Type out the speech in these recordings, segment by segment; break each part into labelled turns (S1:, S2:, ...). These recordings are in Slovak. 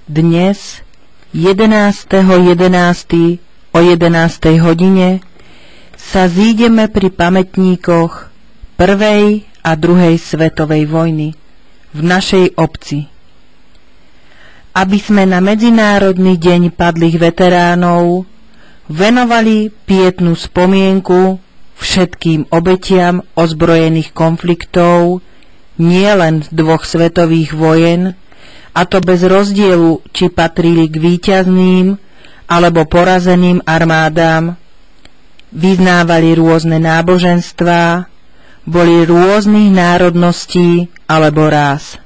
S1: Dnes, 11.11. o 11. hodine, sa zídeme pri pamätníkoch prvej a druhej svetovej vojny v našej obci, aby sme na Medzinárodný deň padlých veteránov venovali pietnú spomienku všetkým obetiam ozbrojených konfliktov nielen z 2 svetových vojen, a to bez rozdielu, či patrili k víťazným alebo porazeným armádám, vyznávali rôzne náboženstvá, boli rôznych národností alebo rás.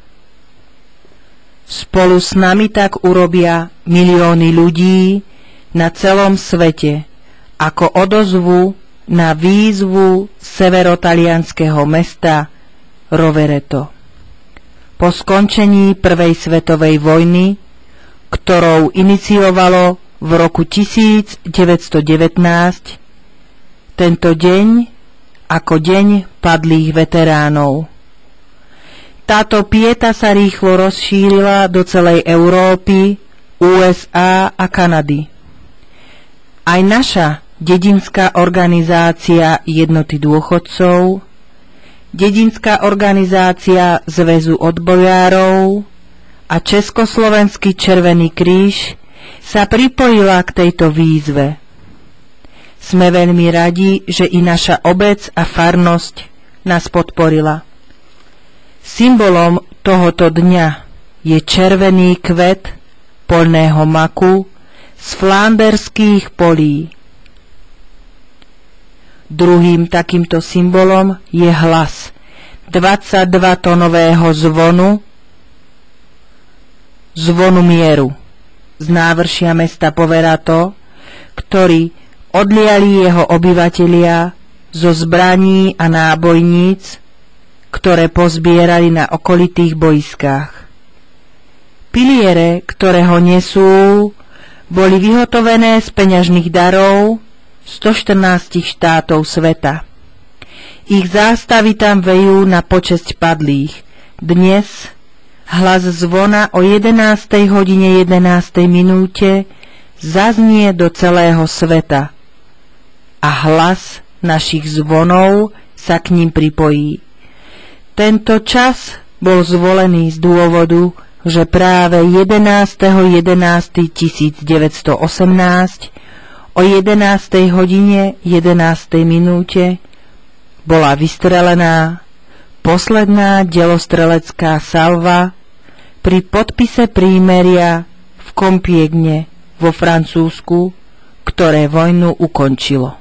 S1: Spolu s nami tak urobia milióny ľudí na celom svete ako odozvu na výzvu severotalianskeho mesta Rovereto. Po skončení prvej svetovej vojny, ktorou iniciovalo v roku 1919 tento deň ako deň padlých veteránov. Táto pieta sa rýchlo rozšírila do celej Európy, USA a Kanady. Aj naša dedinská organizácia Jednoty dôchodcov, dedinská organizácia Zväzu odbojárov a Československý Červený kríž sa pripojila k tejto výzve. Sme veľmi radi, že i naša obec a farnosť nás podporila. Symbolom tohoto dňa je červený kvet poľného maku z flanderských polí. Druhým takýmto symbolom je hlas 22-tonového zvonu mieru z návršia mesta Poverato, ktorý odliali jeho obyvatelia zo zbraní a nábojníc, ktoré pozbierali na okolitých boiskách. Piliere, ktoré ho nesú, boli vyhotovené z peňažných darov 114 štátov sveta. Ich zástavy tam vejú na počesť padlých. Dnes hlas zvona o 11. hodine 11. minúte zaznie do celého sveta a hlas našich zvonov sa k ním pripojí. Tento čas bol zvolený z dôvodu, že práve 11.11.1918 o 11. hodine 11. minúte bola vystrelená posledná delostrelecká salva pri podpise prímeria v Kompiegne vo Francúzsku, ktoré vojnu ukončilo.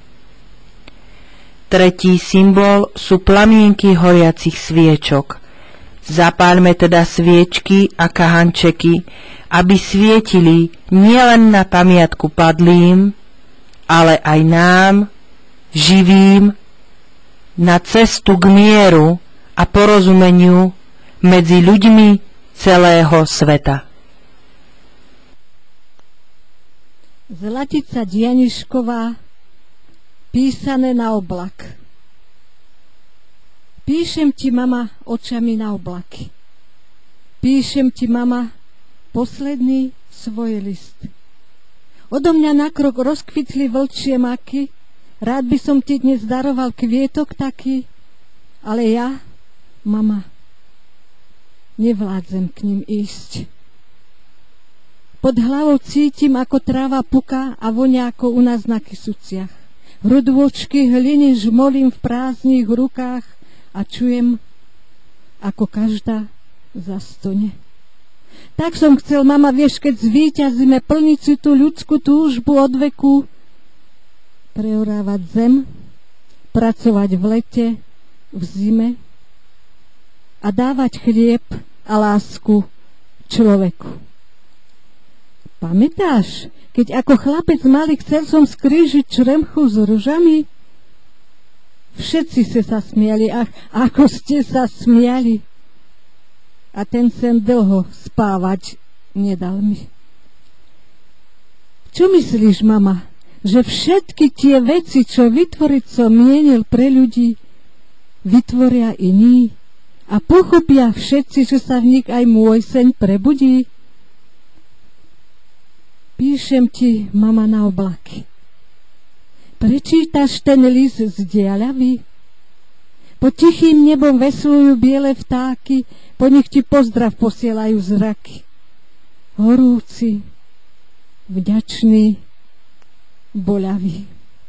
S1: Tretí symbol sú plamienky horiacich sviečok. Zapáľme teda sviečky a kahančeky, aby svietili nielen na pamiatku padlým, ale aj nám, živým, na cestu k mieru a porozumeniu medzi ľuďmi celého sveta.
S2: Zlatica Dianišková, písané na oblak. Píšem ti, mama, očami na oblaky. Píšem ti, mama, posledný svoj list. Odo mňa na krok rozkvitli vlčie maky, rád by som ti dnes daroval kvietok taký, ale ja, mama, nevládzem k ním ísť. Pod hlavou cítim, ako tráva puká a vonia ako u nás na Kysuciach. Hrudôčky hliny žmolím v prázdnych rukách a čujem, ako každá zastone. Tak som chcel, mama, vieš, keď zvíťazíme plniť si tú ľudskú túžbu od veku, preorávať zem, pracovať v lete, v zime a dávať chlieb a lásku človeku. Pamätáš, keď ako chlapec malý chcel som skrížiť čremchu s ružami? Všetci ste sa smiali, ach, ako ste sa smiali. A ten sen dlho spávať nedal mi. Čo myslíš, mama, že všetky tie veci, čo vytvoriť som mienil pre ľudí, vytvoria iní a pochopia všetci, že sa v nich aj môj sen prebudí? Píšem ti, mama, na oblaky. Prečítaš ten list z diaľavy? Pod tichým nebom veslujú biele vtáky, po nich ti pozdrav posielajú zraky. Horúci, vďačný, boľavý.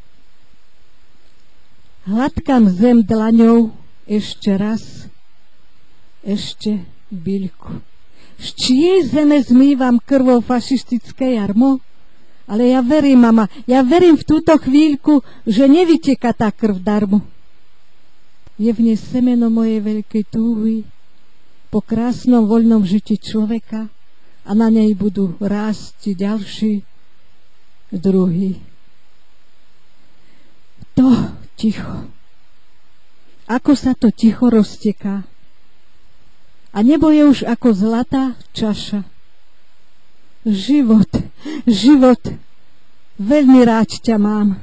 S2: Hladkám zem dlaňou ešte raz, ešte byľku. Z čiej zeme zmývam krvou fašistické jarmo? Ale ja verím, mama, ja verím v túto chvíľku, že nevyteká tá krv darmo. Je v nej semeno mojej veľkej túhy po krásnom voľnom žiti človeka a na nej budú rásť ďalší druhý. To ticho. Ako sa to ticho rozteká. A nebo je už ako zlatá čaša. Život, život, veľmi rád ťa mám.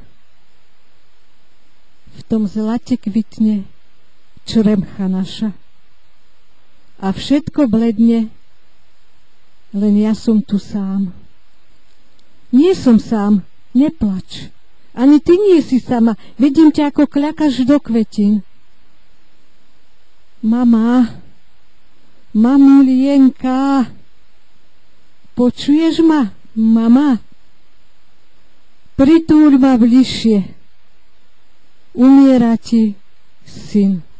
S2: V tom zlate kvitne čremcha naša. A všetko bledne, len ja som tu sám. Nie som sám, neplač. Ani ty nie si sama, vidím ťa, ako kľakaš do kvetín. Mama, mamulienka, počuješ ma, mama? Pritúľ ma bližšie. Umiera ti syn.